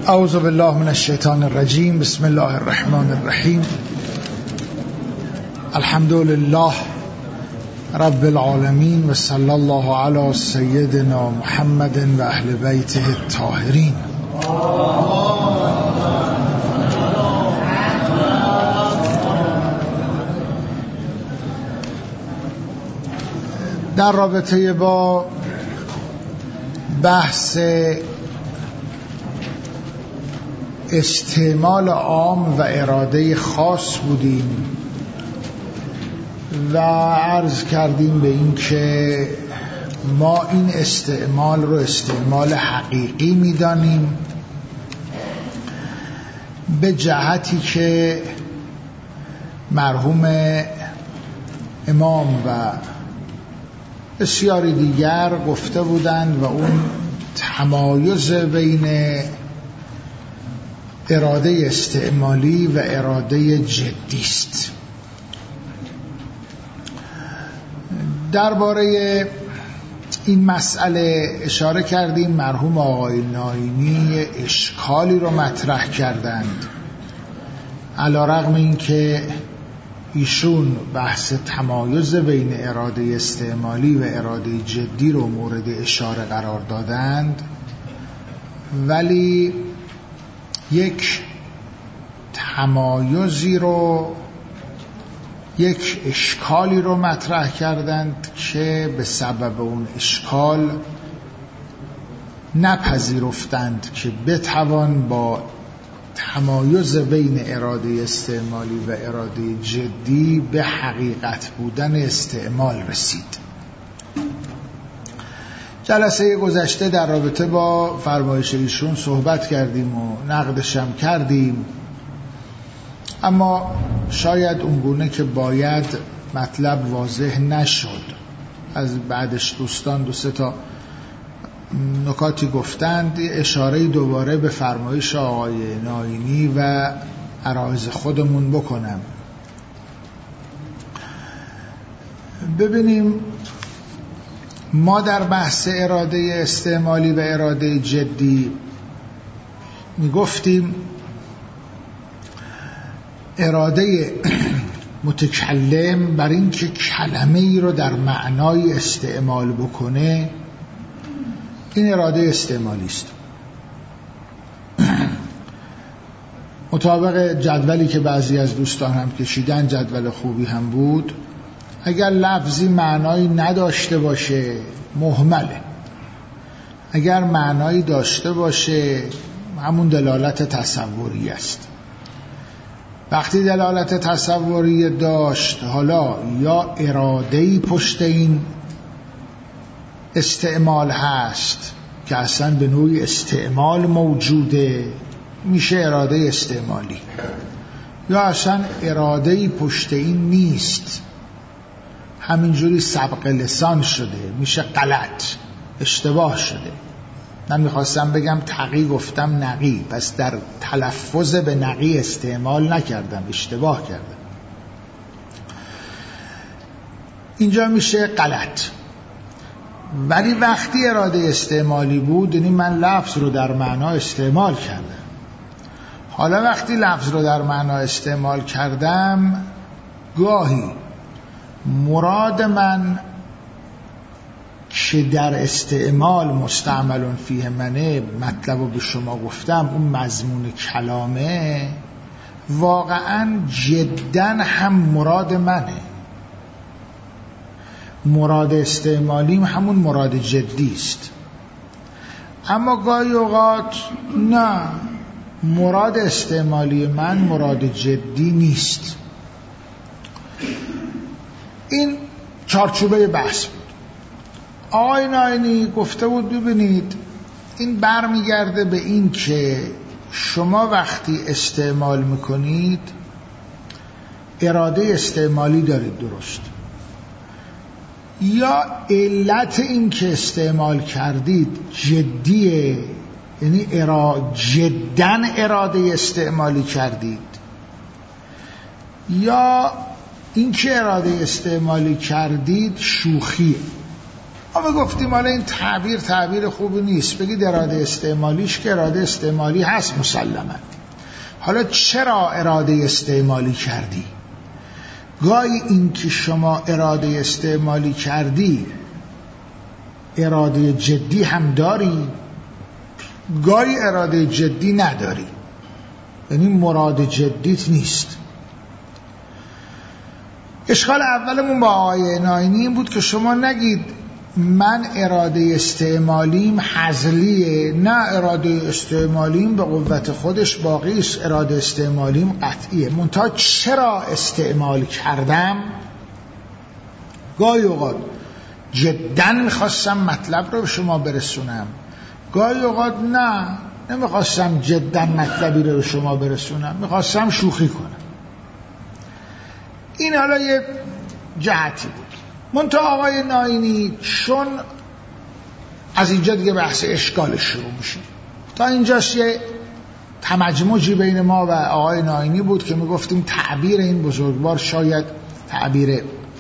اعوذ بالله من الشیطان الرجیم. بسم الله الرحمن الرحیم. الحمد لله رب العالمین و صلی الله علی سیدنا محمد و اهل بیته الطاهرین. در رابطه با بحث استعمال عام و اراده خاص بودیم و عرض کردیم به این که ما این استعمال رو استعمال حقیقی می‌دانیم، به جهتی که مرحوم امام و بسیاری دیگر گفته بودند و اون تمایز بین اراده استعمالی و اراده جدی است. درباره این مسئله اشاره کردیم. مرحوم آقای ناینی اشکالی رو مطرح کردند، علی‌رغم این که ایشون بحث تمایز بین اراده استعمالی و اراده جدی رو مورد اشاره قرار دادند، ولی یک تمایزی رو، یک اشکالی رو مطرح کردند که به سبب اون اشکال نپذیرفتند که بتوان با تمایز بین اراده استعمالی و اراده جدی به حقیقت بودن استعمال رسید. جلسه گذشته در رابطه با فرمایش ایشون صحبت کردیم و نقدشم کردیم، اما شاید اونگونه که باید مطلب واضح نشد. از بعدش دوستان دو سه تا نکاتی گفتند، اشاره دوباره به فرمایش آقای ناینی و عرایض خودمون بکنم. ببینیم، ما در بحث اراده استعمالی و اراده جدی میگفتیم اراده متکلم بر این که کلمه ای رو در معنای استعمال بکنه، این اراده استعمالی است. مطابق جدولی که بعضی از دوستان هم کشیدن، جدول خوبی هم بود، اگر لفظی معنایی نداشته باشه مهمله، اگر معنایی داشته باشه همون دلالت تصوری است. وقتی دلالت تصوری داشت، حالا یا اراده‌ای پشت این استعمال هست که اصلا به نوعی استعمال موجوده، میشه اراده استعمالی، یا اصلا اراده‌ای پشت این نیست، همینجوری سبق لسان شده، میشه غلط، اشتباه شده. من میخواستم بگم تقی گفتم نقی، پس در تلفظ به نقی استعمال نکردم، اشتباه کردم. اینجا میشه غلط. ولی وقتی اراده استعمالی بود، یعنی من لفظ رو در معنا استعمال کردم. حالا وقتی لفظ رو در معنا استعمال کردم، گاهی مراد من که در استعمال مستعمل فیه منه، مطلب رو به شما گفتم، اون مضمون کلامه، واقعا جدا هم مراد منه. مراد استعمالیم همون مراد جدی است. اما گاهی اوقات نه، مراد استعمالی من مراد جدی نیست. این چارچوبه بحث بود. آقای ناینی گفته بود ببینید، این برمیگرده به این که شما وقتی استعمال میکنید اراده استعمالی دارید، درست، یا علت این که استعمال کردید جدیه، یعنی جداً اراده استعمالی کردید، یا این که اراده استعمالی کردید شوخیه. ما گفتیم حالا این تعبیر خوبی نیست، بگید اراده استعمالیش، که اراده استعمالی هست مسلما. حالا چرا اراده استعمالی کردی؟ گاهی این که شما اراده استعمالی کردی اراده جدی هم داری، گاهی اراده جدی نداری، یعنی مراد جدیت نیست. اشکال اولمون با آقای ناینی این بود که شما نگید من اراده استعمالیم هزلیه، نه اراده استعمالیم به قوت خودش باقی است، اراده استعمالیم قطعیه. منتها چرا استعمال کردم؟ گاهی اوقات جداً میخواستم مطلب رو به شما برسونم، گاهی اوقات نه، نمیخواستم جداً مطلبی رو به شما برسونم، میخواستم شوخی کنم. این حالا یه جهتی بود. منتها آقای ناینی چون از اینجا دیگه بحث اشکالش شروع میشه، تا اینجاست یه تمجموجی بین ما و آقای ناینی بود که میگفتیم تعبیر این بزرگوار شاید تعبیر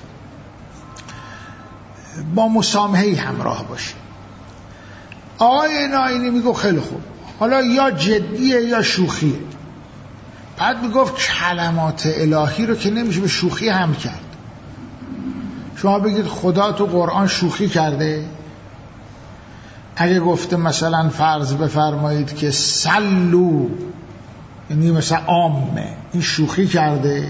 با مسامحه‌ای همراه باشه. آقای ناینی میگو خیلی خوب، حالا یا جدیه یا شوخیه. بعد میگفت کلمات الهی رو که نمیشه به شوخی هم کرد. شما بگید خدا تو قرآن شوخی کرده؟ اگه گفته مثلا فرض بفرمایید که سلو، یعنی مثلا عامه، این شوخی کرده؟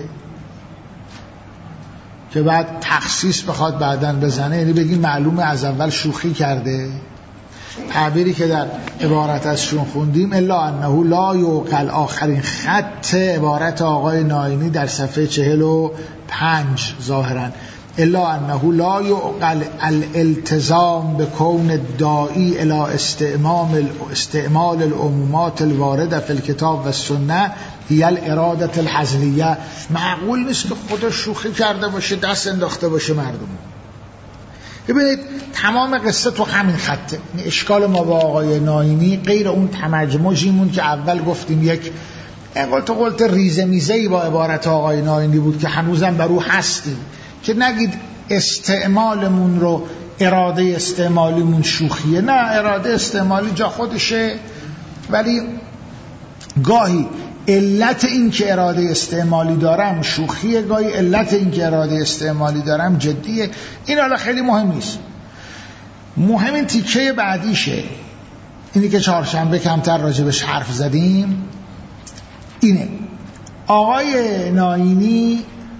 که بعد تخصیص بخواد بعدن بزنه، یعنی بگید معلومه از اول شوخی کرده؟ تعبیری که در عبارت ازشون خوندیم الا انه لا یعقل، آخرین خط عبارت آقای ناینی در صفحه 45 ظاهرا، الا انه لا یعقل الالتزام بکون الداعی الى استعمال العمومات الوارده فی الکتاب و السنه هی الاراده الهزلیه. معقول نیست که خدا شوخی کرده باشه، دست انداخته باشه مردم. ببینید تمام قصه تو همین خطه. اشکال ما با آقای ناینی غیر اون تمجموجیمون که اول گفتیم یک قلت ریزه میزهی با عبارت آقای ناینی بود که هنوزم بر او هستیم، که نگید استعمالمون رو اراده استعمالیمون شوخیه، نه، اراده استعمالی جا خودشه، ولی گاهی علت این که اراده استعمالی دارم شوخیه، گاهی علت این که اراده استعمالی دارم جدیه. این حالا خیلی مهم نیست، مهم این تیکه بعدیشه، اینی که چهارشنبه کمتر راجبش حرف زدیم. اینه آقای ناینی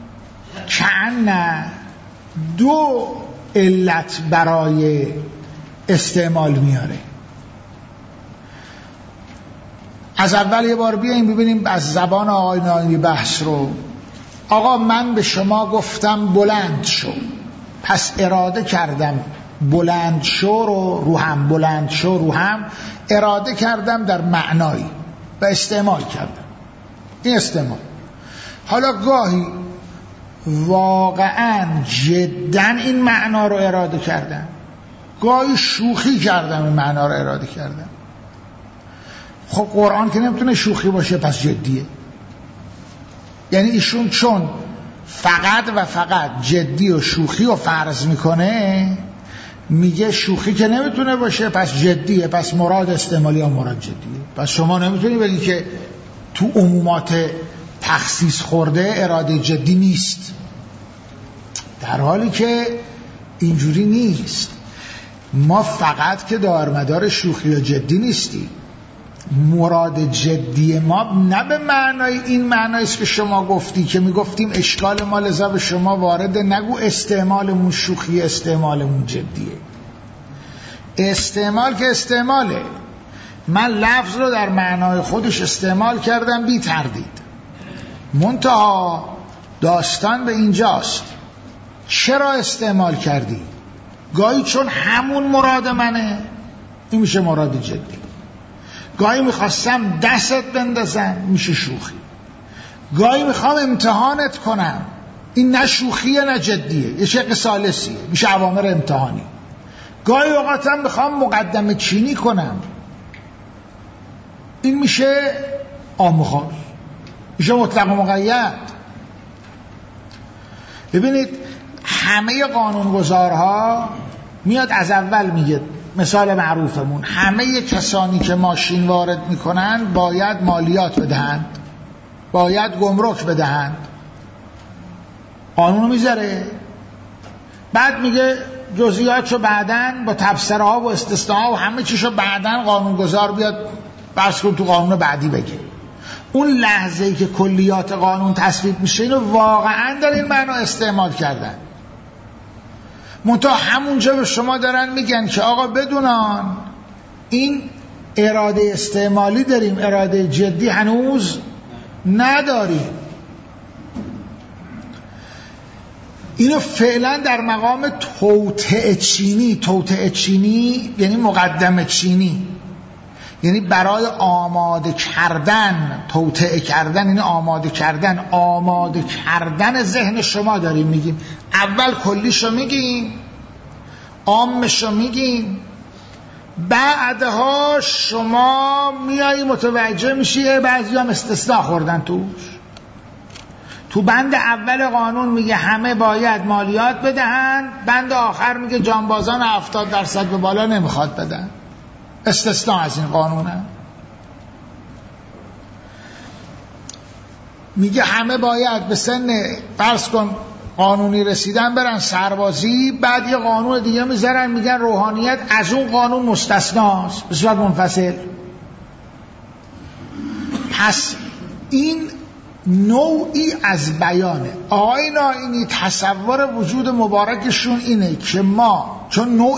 کأن دو علت برای استعمال میاره. از اول یه بار بیاییم ببینیم از زبان آقای ناینی بحث رو. آقا من به شما گفتم بلند شو، پس اراده کردم بلند شو رو هم، بلند شو رو هم اراده کردم در معنایی و استعمال کردم. این استعمال. حالا گاهی واقعا جدا این معنا رو اراده کردم، گاهی شوخی کردم این معنا رو اراده کردم. خب قرآن که نمیتونه شوخی باشه، پس جدیه. یعنی ایشون چون فقط و فقط جدی و شوخی رو فرض میکنه، میگه شوخی که نمیتونه باشه پس جدیه، پس مراد استعمالی یا مراد جدیه. پس شما نمیتونی بگی که تو عمومات تخصیص خورده اراده جدی نیست، در حالی که اینجوری نیست. ما فقط که دارمدار شوخی و جدی نیستیم، مراد جدی ما نه به معنای این معنایست که شما گفتی، که میگفتیم اشکال ما لذا به شما وارده، نگو استعمالمون شوخی، استعمالمون جدیه. استعمال که استعماله، من لفظ رو در معنای خودش استعمال کردم بی تردید. منتها داستان به اینجاست، چرا استعمال کردی؟ گاهی چون همون مراد منه، این میشه مراد جدی. گاهی میخواستم دستت بندازم، میشه شوخی. گاهی میخوام امتحانت کنم، این نه شوخیه نه جدیه، یه شق ثالثیه، میشه اوامر امتحانی. گاهی اوقاتم میخوام مقدمه چینی کنم، این میشه آموخاص، میشه مطلق و مقید. ببینید همه قانونگذارها میاد از اول میگه، مثال معروفمون، همه کسانی که ماشین وارد میکنن باید مالیات بدهند، باید گمرک بدهند. قانونو میذاره، بعد میگه جزئیاتشو بعدن با تفسیرها و استثناءها و همه چیشو بعدن قانونگذار بیاد بس کن تو قانون بعدی بگه. اون لحظه‌ای که کلیات قانون تصویب میشه اینو واقعا در این معنا استعمال کردن. منتها همونجا به شما دارن میگن که آقا بدونان این اراده استعمالی داریم، اراده جدی هنوز نداریم. اینو فعلا در مقام توطئه چینی یعنی مقدمه چینی، یعنی برای آماده کردن، توطئه کردن یعنی آماده کردن ذهن شما داریم میگیم. اول کلیشو میگیم، عامشو میگیم، بعدها شما میایی متوجه میشی بعضی هم استثناء خوردن تو بند اول قانون میگه همه باید مالیات بدهند، بند آخر میگه جانبازان 70% به بالا نمیخواد بدن. استثناء از این قانونه. میگه همه باید به سن فرض کن قانونی رسیدن برن سربازی، بعد یه قانون دیگه میذارن میگن روحانیت از اون قانون مستثناست به صورت منفصل. پس این نوعی از بیانه. آقای نائینی تصور وجود مبارکشون اینه که ما چون نوع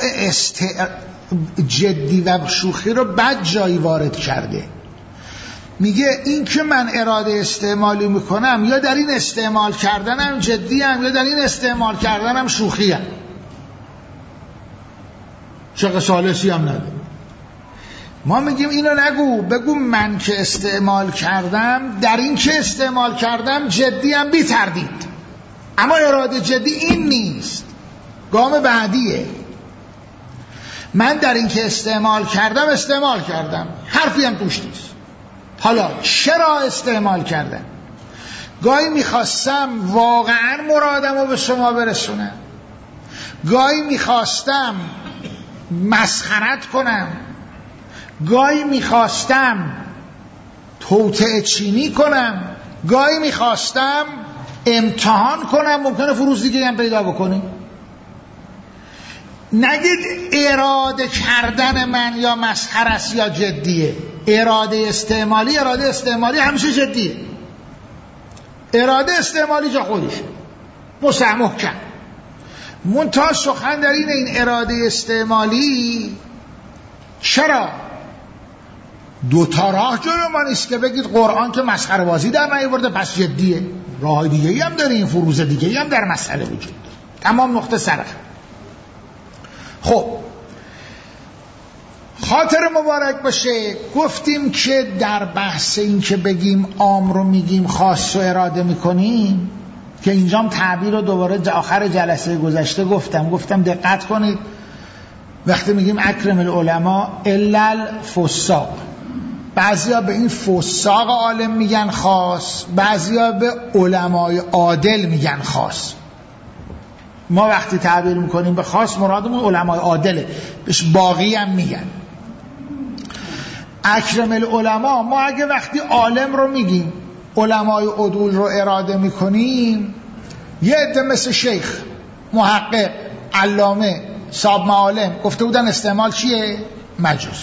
جدی و شوخی رو بد جایی وارد کرده، میگه این که من اراده استعمالی میکنم یا در این استعمال کردنم جدی هم یا در این استعمال کردنم شوخی هم، شق ثالثی هم نداره. ما میگیم اینو نگو، بگو من که استعمال کردم، در این که استعمال کردم جدی هم بی تردید، اما اراده جدی این نیست، گام بعدیه. من در این که استعمال کردم حرفی هم توش نیست. حالا چرا استعمال کردم؟ گاهی میخواستم واقعا مرادم رو به شما برسونم، گاهی میخواستم مسخرت کنم، گاهی میخواستم توطئه چینی کنم، گاهی میخواستم امتحان کنم، ممکنه فروز دیگه هم پیدا بکنی. نگید اراده کردن من یا مسخره است یا جدیه. اراده استعمالی همیشه جدیه. اراده استعمالی جا خودشه محکم. منتها سخن در این اراده استعمالی چرا دوتا راه جلو ما نیست که بگید قرآن که مسخره بازی در نیاورده پس جدیه. راه دیگه‌ای هم داره، این فروز دیگه‌ای هم در مسئله وجود داره. تمام نقطه سر. خب خاطر مبارک باشه، گفتیم که در بحث این که بگیم عام رو میگیم خاص رو اراده میکنیم، که اینجام تعبیر رو دوباره آخر جلسه گذشته گفتم دقت کنید. وقتی میگیم اکرم العلماء الا الفساق، بعضیا به این فساق عالم میگن خاص، بعضیا به علمای عادل میگن خاص. ما وقتی تعبیر میکنیم به خاص مرادمون علمای عادله، بهش باقی هم میگن. اکرم العلماء، ما اگه وقتی عالم رو میگیم علمای عدول رو اراده میکنیم، یه عده مثل شیخ، محقق، علامه، صاحب معالم گفته بودن استعمال چیه؟ مجوز.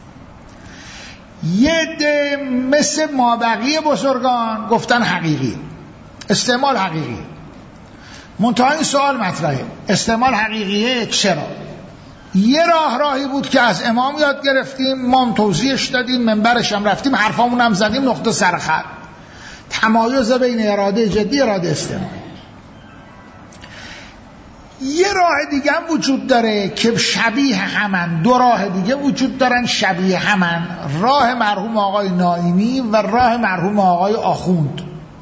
یه عده مثل مابقی بزرگان گفتن حقیقی، استعمال حقیقی. منتها این سوال مطرحه، استعمال حقیقیه چرا؟ یه راهی بود که از امام یاد گرفتیم، ما هم توضیحش دادیم، منبرش هم رفتیم، حرفامون هم زدیم، نقطه سرخط. تمایز بین اراده جدی اراده استعمال. یه راه دیگه هم وجود داره که شبیه همن، دو راه دیگه وجود دارن شبیه همن، راه مرحوم آقای نائینی و راه مرحوم آقای آخوند.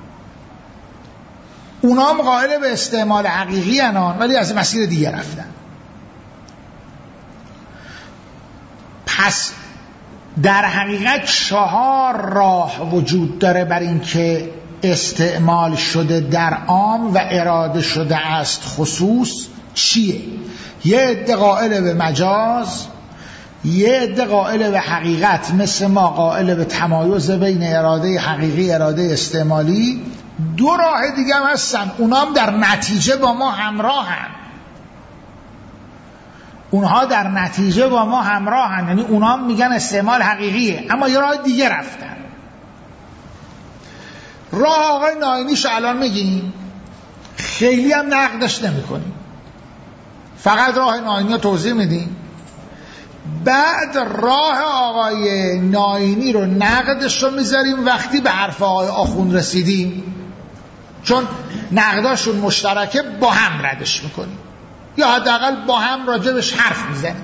اونا هم قائل به استعمال حقیقی هنان، ولی از مسیر دیگه رفتن. پس در حقیقت 4 راه وجود داره بر این که استعمال شده در عام و اراده شده است خصوص، چیه؟ یه عده قائل به مجاز، یه عده قائل به حقیقت، مثل ما قائل به تمایز بین اراده حقیقی اراده استعمالی. دو راه دیگه هم هستن، اونام در نتیجه با ما همراهن. اونها در نتیجه با ما همراهن، یعنی اونام میگن استعمال حقیقیه، اما یه راه دیگه رفتن. راه آقای ناینیش الان میگیم، خیلی هم نقدش نمی کنیم، فقط راه ناینی رو توضیح میدیم. بعد راه آقای ناینی رو نقدش رو میذاریم وقتی به حرف آقای آخوند رسیدیم، چون نقداشون مشترکه، با هم ردش میکنیم یا حداقل با هم راجبش حرف میزنیم.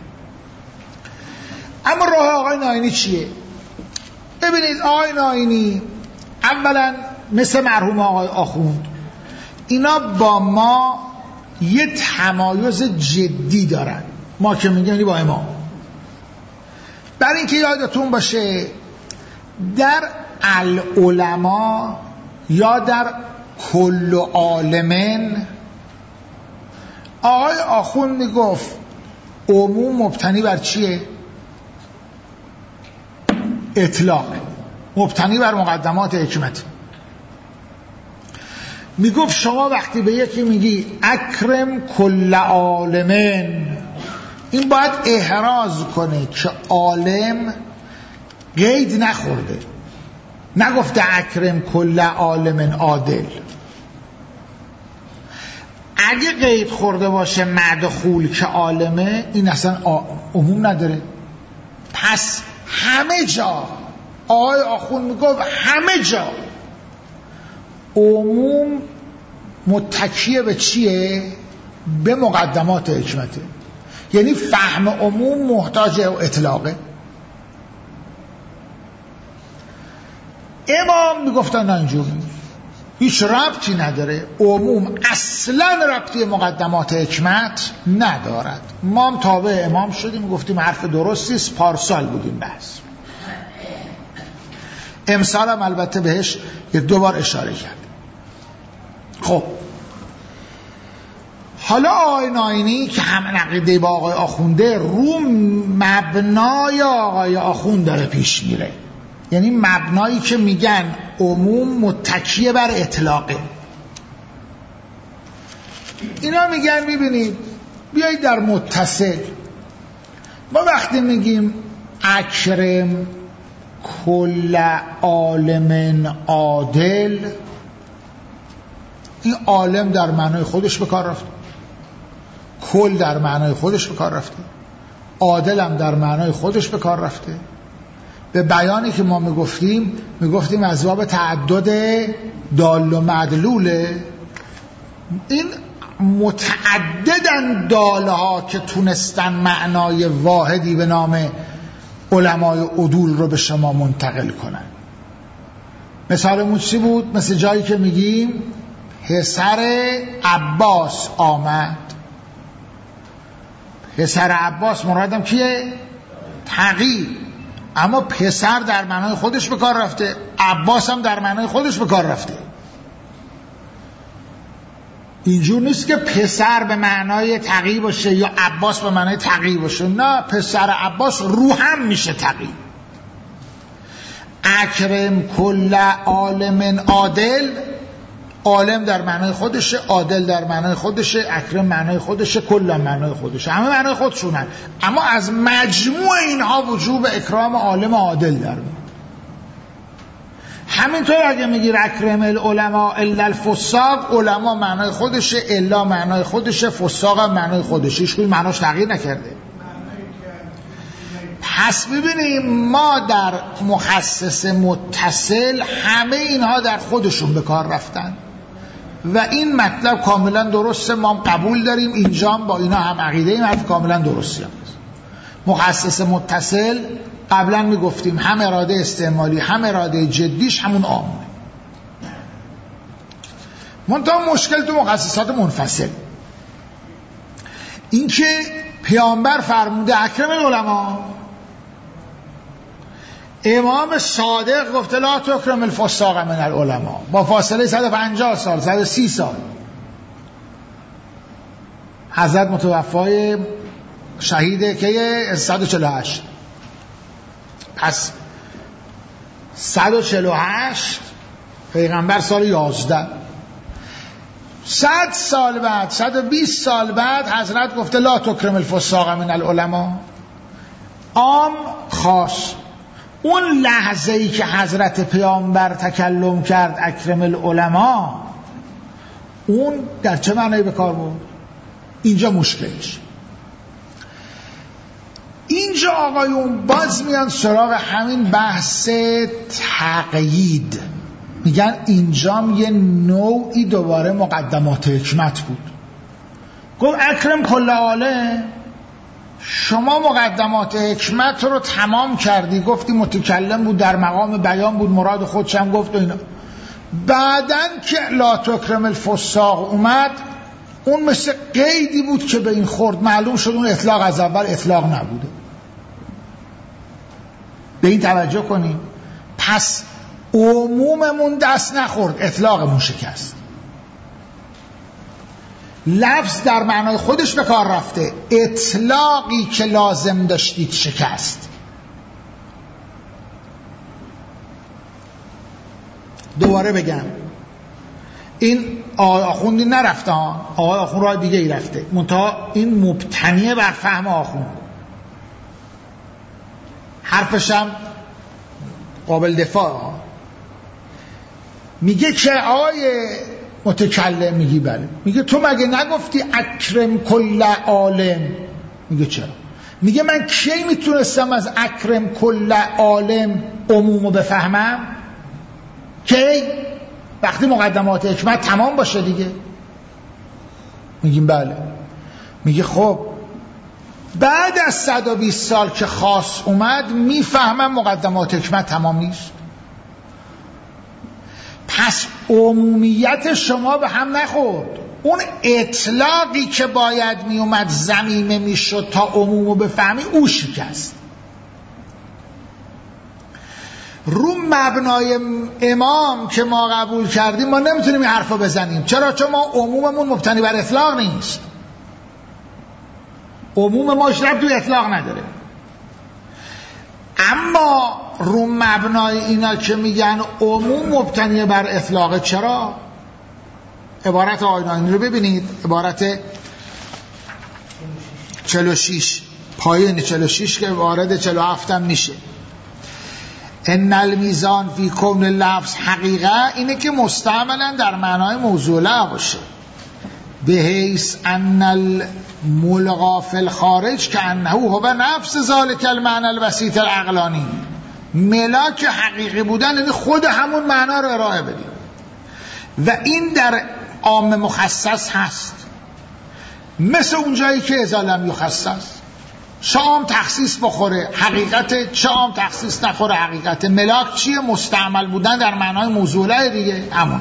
اما راه آقای ناینی چیه؟ ببینید آقای ناینی اولا مثل مرحوم آقای آخوند اینا با ما یه تمایز جدی دارن. ما که میگیم با امام، برای اینکه یادتون باشه در العلماء یا در کل عالمن آقای آخوند میگفت عموم مبتنی بر چیه؟ اطلاق، مبتنی بر مقدمات حکمت. میگفت شما وقتی به یکی میگی اکرم کل عالمن، این باید احراز کنه که عالم قید نخورده، نگفته اکرم کل عالمن عادل. اگه قید خورده باشه مدخول که عالمه، این اصلا عموم نداره. پس همه جا آقای آخوند میگفت همه جا عموم متکیه به چیه؟ به مقدمات حکمته. یعنی فهم عموم محتاج اطلاقه. امام میگفتن نه، اینجوری هیچ ربطی نداره، عموم اصلا ربطی مقدمات حکمت ندارد. ما هم تابع امام شدیم، گفتیم حرف درستیست، پارسال بودیم بحث. امسال هم البته بهش یک دو بار اشاره کرد. خب حالا آقای ناینی که همه عقیده با آقای آخونده رو مبنای آقای آخوند داره پیش میره، یعنی مبنایی که میگن عموم متکیه بر اطلاقه. اینا میگن میبینید بیایید در متصل، ما وقتی میگیم اکرم کل عالم عادل، این عالم در معنای خودش به کار رفته، کل در معنای خودش به کار رفته، عادل هم در معنای خودش به کار رفته. به بیانی که ما میگفتیم از باب تعدد دال و مدلوله. این متعددن دالها که تونستن معنای واحدی به نام علمای عدول رو به شما منتقل کنن. مثالمون چی بود؟ مثل جایی که میگیم پسر عباس آمد. پسر عباس مرادم کیه؟ تقی. اما پسر در معنای خودش به کار رفته، عباس هم در معنای خودش به کار رفته. اینجور نیست که پسر به معنای تقی باشه یا عباس به معنای تقی باشه، نه، پسر عباس رو هم میشه تقی. اکرم کل عالم عادل، عالم در معنای خودشه، عادل در معنای خودشه، اکرم معنای خودشه، کل معنای خودشه، همه معنای خودشونن. اما از مجموع اینها وجوب اکرام عالم عادل در میاد. همینطور اگه میگی اکرم العلماء الا الفساق، علما معنای خودشه، الا معنای خودشه، فساق هم معنای خودشه، هیچ کدوم معناش تغییر نکرده. پس ببینیم ما در مخصص متصل همه اینها در خودشون به کار رفتن و این مطلب کاملا درسته، ما هم قبول داریم، اینجا هم با اینا هم عقیده این حرف کاملا درسته. مخصص متصل قبلا میگفتیم هم اراده استعمالی هم اراده جدیش همون عامه. منتها مشکل تو مخصصات منفصل این که پیامبر فرموده اکرم العلماء، امام صادق گفته لا تکرم الفساق من العلماء، با فاصله 150 سال 130 سال. حضرت متوفای شهید که 148. پس 148 پیغمبر سال 11. 100 سال بعد 120 سال بعد حضرت گفته لا تکرم الفساق من العلماء. عام خاص. اون لحظه ای که حضرت پیامبر تکلم کرد اکرم العلماء، اون در چه معنی به کار بود؟ اینجا مشکلش. اینجا آقایون باز میان سراغ همین بحث تقیید، میگن اینجام یه نوعی دوباره مقدمات حکمت بود. گفت اکرم کل عالم، شما مقدمات حکمت رو تمام کردی، گفتی متکلم بود، در مقام بیان بود، مراد خودشم گفت و اینا. بعدن که لا تکرم الفساق اومد، اون مثل قیدی بود که به این خورد، معلوم شد اون اطلاق از اول اطلاق نبوده. به این توجه کنیم. پس عموممون دست نخورد، اطلاقمون شکست. لفظ در معنای خودش به کار رفته، اطلاقی که لازم داشتید شکست. دوباره بگم، این آقای آخوندی نرفته ها، آقای آخوند راه دیگه ای رفته، منتها این مبتنیه بر فهم آخوند. حرفشم قابل دفاع. میگه که آقای متکلم، میگی بله، میگه تو مگه نگفتی اکرم کل عالم؟ میگه چرا؟ میگه من کی میتونستم از اکرم کل عالم عمومو بفهمم؟ کی؟ وقتی مقدمات حکمت تمام باشه دیگه. میگیم بله. میگه خب بعد از 120 سال که خاص اومد میفهمم مقدمات حکمت تمام نیست. پس عمومیت شما به هم نخورد. اون اطلاقی که باید میومد ضمیمه میشد تا عمومو بفهمی، او شکست. رو مبنای امام که ما قبول کردیم ما نمیتونیم این حرفا بزنیم. چرا؟ چون ما عموممون مبتنی بر اطلاق نیست. عموم ما ربط تو اطلاق نداره. اما رو مبنای اینا که میگن عموم مبتنی بر اطلاق، چرا؟ عبارت آینانی رو ببینید، عبارت 46 پایین 46 که وارد 47 هم میشه. ان المیزان فی کون لفظ حقیقه، اینه که مستعملا در معنای موضوعه باشه. به حیث ان الملغا فی الخارج که انه هو نفس ذالک المعنى الوسیط العقلانی. ملاک حقیقی بودن یعنی خود همون معنا رو ارائه بدیم، و این در عام مخصص هست. مثل اونجایی که اذا لم یخصص، چه عام تخصیص بخوره حقیقت، چه عام تخصیص نخوره حقیقت. ملاک چیه؟ مستعمل بودن در معنای موضوعه دیگه، همونه.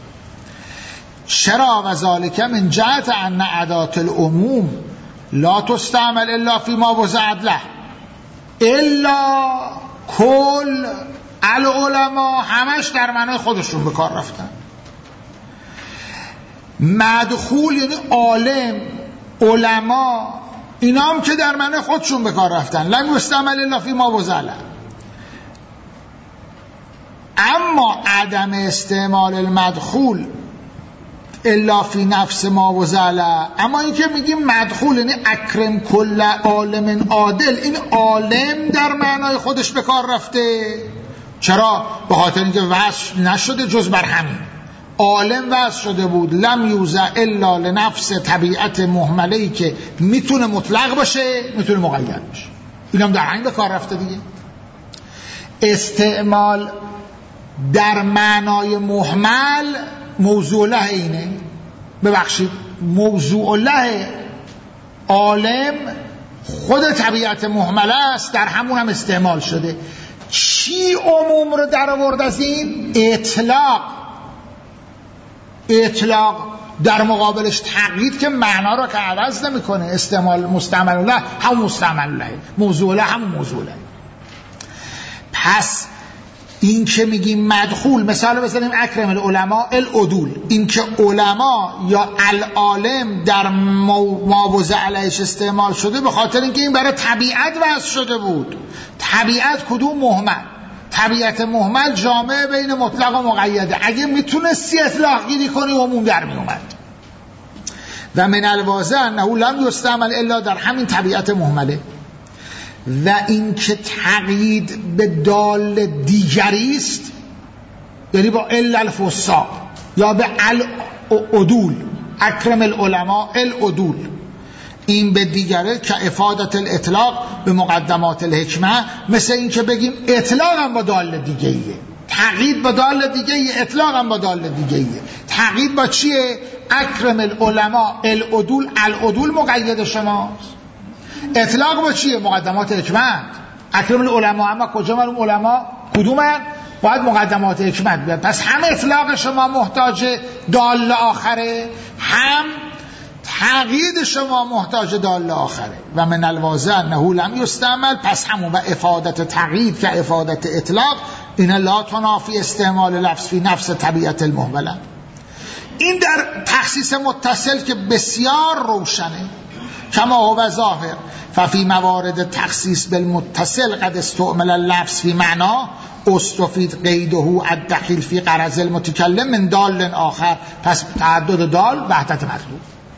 چرا؟ و ذالک من جهت ان ادات العموم لا تستعمل الا فی ما وضعت له الا کل العلماء، همش در معنای خودشون به کار رفتن. مدخول یعنی عالم، علما، اینا هم که در معنای خودشون به کار رفتن. لم یستعمل الا فی ما وضع له. اما عدم استعمال المدخول الا فی نفس ما وضع له، اما این که میگیم مدخول یعنی اکرم کل عالم عادل، این عالم در معنای خودش به کار رفته. چرا؟ به خاطر اینکه وصف نشده جز بر همین. عالم وصف شده بود لم یوزع الا لنفس طبیعت مهمله‌ای که میتونه مطلق باشه میتونه مقید باشه. اینم در همین به کار رفته دیگه. استعمال در معنای محمل موضوع له اینه، ببخشید موضوع له عالم خود طبیعت محمله است، در همون هم استعمال شده. چی عموم رو در آورد از این؟ اطلاق در مقابلش تقیید که معنا رو که عوض نمیکنه. استعمال مستعمل له همون مستعمل له، موضوع له همون موضوع له. پس این که میگیم مدخول، مثال بزنیم اکرم العلماء العدول، این که علما یا العالم در ماوضع علیهش استعمال شده به خاطر اینکه این برای طبیعت وضع شده بود. طبیعت کدوم؟ مهمل. طبیعت مهمل جامع بین مطلق و مقیده. اگه میتونستی اطلاق گیری کنی عموم در میومد. و من الواضح انه لم یستعمل الا در همین طبیعت مهمله. و این که تقیید به دال دیگری است، یعنی با الا الفساق یا به العدول، اکرم العلماء العدول، این به دیگره که افادت الاطلاق به مقدمات الحکمه، مثل این که بگیم اطلاق هم با دال دیگه ایه، تقیید با دال دیگه ایه، اطلاق هم با دال دیگه ایه. تقیید با چیه؟ اکرم العلماء العدول، العدول مقید شماست. اطلاق با چیه؟ مقدمات حکمت. اکرم العلماء، اما کجا معلوم علما کدومن؟ باید مقدمات حکمت بیاد. پس هم اطلاق شما محتاج دال آخره، هم تقیید شما محتاج دال آخره. و من الواضح انه لم یستعمل، پس همون و افادت تقیید که افادت اطلاق، این لا تنافی استعمال لفظ فی نفس طبیعت المهمله. این در تخصیص متصل که بسیار روشنه، کما هو ظاهر ففی موارد تخصیص بالمتصل قد استعمل اللفظ فی معنا استفید قیده الدخیل فی غرض المتکلم من دال آخر. پس تعدد دال وحدت مطلوب.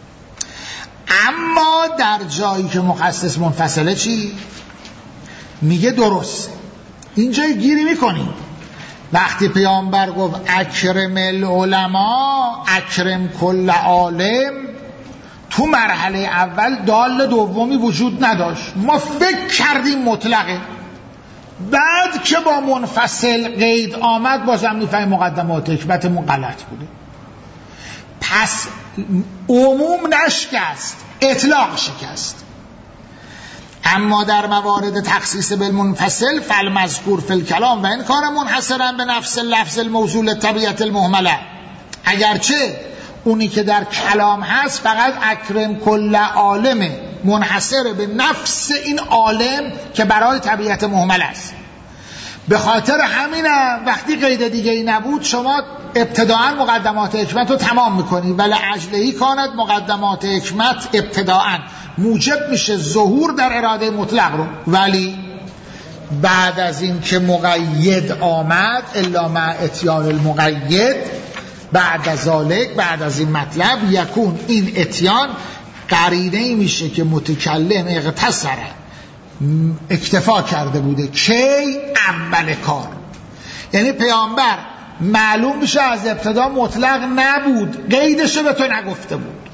اما در جایی که مخصص منفصله چی؟ میگه درست اینجا گیری میکنیم. وقتی پیامبر گفت اکرم العلماء، اکرم کل عالم، تو مرحله اول دال دومی وجود نداشت، ما فکر کردیم مطلقه. بعد که با منفصل قید آمد بازم میفهمیم مقدمات حکمتمون غلط بوده. پس عموم نشکست، اطلاق شکست. اما در موارد تخصیص بالمنفصل فالمذکور فی الکلام و این کار منحصرا به نفس لفظ الموصول طبیعت المهمله، اگرچه اونی که در کلام هست فقط اکرم کل عالمه، منحصر به نفس این عالم که برای طبیعت مهمل است. به خاطر همینم وقتی قید دیگه ای نبود شما ابتداعا مقدمات حکمت رو تمام میکنی، ولی اجلهی کانت مقدمات حکمت ابتداعا موجب میشه ظهور در اراده مطلق رو. ولی بعد از این که مقید آمد، الا مع اتیان المقید، بعد از ذالک، بعد از این مطلب یکون، این اتیان قرینه میشه که متکلم اقتصره، اکتفا کرده بوده کی اول کار. یعنی پیامبر معلوم میشه از ابتدا مطلق نبود، قیدش به تو نگفته بود،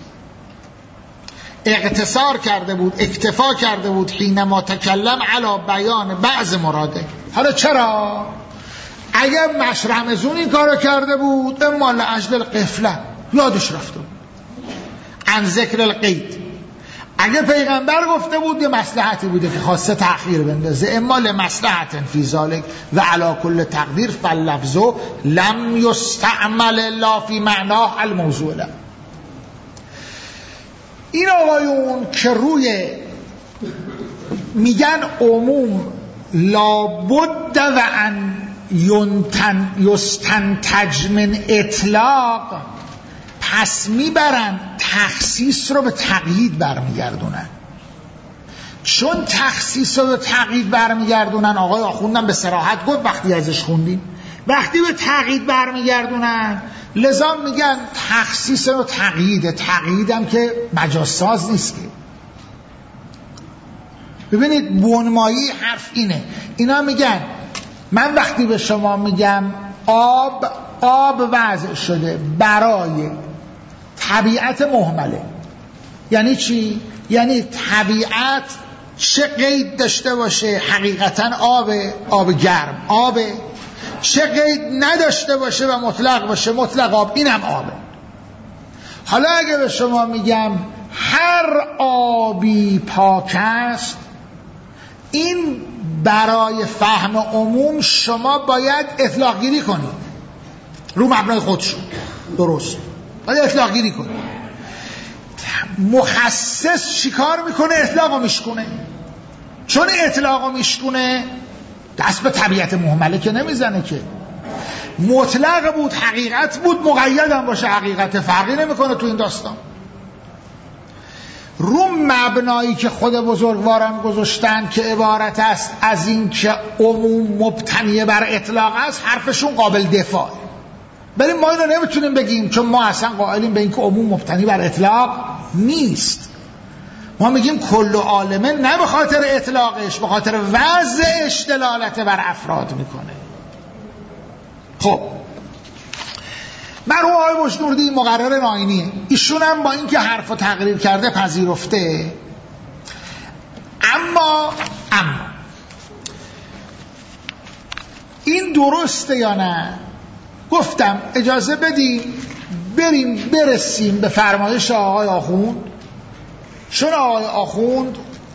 اقتصار کرده بود، اکتفا کرده بود حینما تکلم علی بیان بعض مراده. حالا چرا؟ اگر مشرمزون این کارو کرده بود اما لاجل القفله، یادش رفته بود عن ذکر القید. اگه پیغمبر گفته بود یه مصلحتی بوده که خواسته تأخیر بندازه، اما لمصلحت فی ذلک و علی کل تقدیر فاللفظ لم یستعمل الا فی معناه الموضوع. این آقایون که روی میگن عموم لابد و ان یستنتج من اطلاق، پس میبرن تخصیص رو به تقیید برمیگردونن. چون تخصیص رو به تقیید برمیگردونن، آقای آخوندم به صراحت گفت وقتی ازش خوندیم، وقتی به تقیید برمیگردونن لذا میگن تخصیص رو تقییده. تقییدم که مجازساز نیست که. ببینید بنمایی حرف اینه. اینا میگن من وقتی به شما میگم آب وضع شده برای طبیعت مهمله، یعنی چی؟ یعنی طبیعت چه قید داشته باشه حقیقتا آب گرم آبه، چه قید نداشته باشه و مطلق باشه مطلق آب، اینم آبه. حالا اگه به شما میگم هر آبی پاک است، این برای فهم عموم شما باید اطلاق گیری کنید رو مبنای خودشون، درست؟ باید اطلاق گیری کنید. مخصص چیکار میکنه؟ اطلاقو میشکنه. چون اطلاقو میشکنه دست به طبیعت مهمله که نمیزنه که. مطلق بود، حقیقت بود، مقیدم باشه حقیقت، فرقی نمیکنه تو این داستان. رو مبنایی که خود بزرگواران گذاشتن که عبارت است از این که عموم مبتنی بر اطلاق است، حرفشون قابل دفاع. بریم ما اینو نمیتونیم بگیم، چون ما اصلا قائلیم به این که عموم مبتنی بر اطلاق نیست. ما میگیم کل عالمه نه به خاطر اطلاقش، به خاطر وضعش دلالت بر افراد میکنه. خب مرحوم آقای بشنوردی مقرر آیینیه، ایشون هم با اینکه حرفو تقریر کرده پذیرفته، اما این درسته یا نه؟ گفتم اجازه بدیم برسیم به فرمایش آقای آخوند، چون آقای آخوند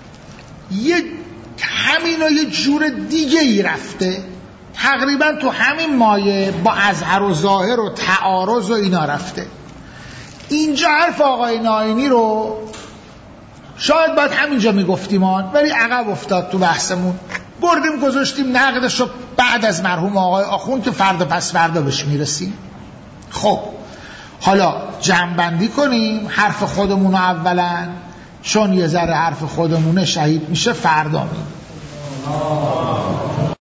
همینو یه جور دیگه ای رفته، تقریبا تو همین مایه با اظهر و ظاهر و تعارض و اینا رفته. اینجا حرف آقای ناینی رو شاید باید همینجا میگفتیم ولی عقب افتاد تو بحثمون، بردیم گذاشتیم نقدش رو بعد از مرحوم آقای آخوند که فردا پس فردا بهش میرسیم. خب حالا جمع‌بندی کنیم حرف خودمون رو اولا، چون یه ذره حرف خودمونه شهید میشه، فردا میگیم.